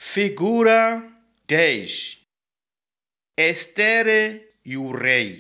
Figura 10. Estere e o rei.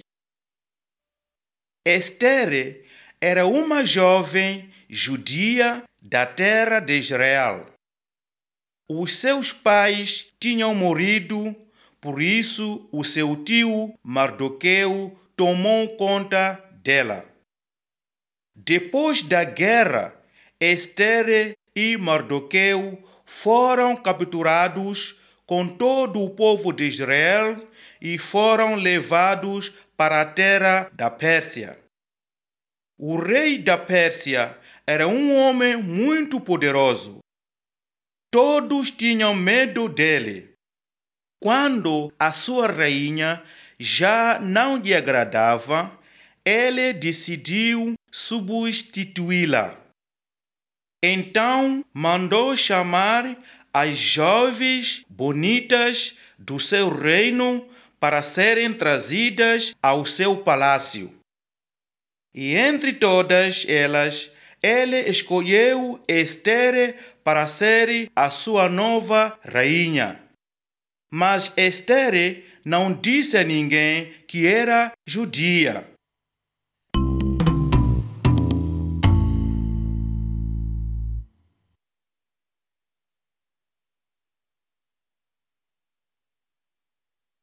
Estere era uma jovem judia da terra de Israel. Os seus pais tinham morrido, por isso o seu tio Mardoqueu tomou conta dela. Depois da guerra, Estere e Mardoqueu foram capturados com todo o povo de Israel e foram levados para a terra da Pérsia. O rei da Pérsia era um homem muito poderoso. Todos tinham medo dele. Quando a sua rainha já não lhe agradava, ele decidiu substituí-la. Então mandou chamar as jovens bonitas do seu reino para serem trazidas ao seu palácio. E entre todas elas, ele escolheu Estere para ser a sua nova rainha. Mas Estere não disse a ninguém que era judia.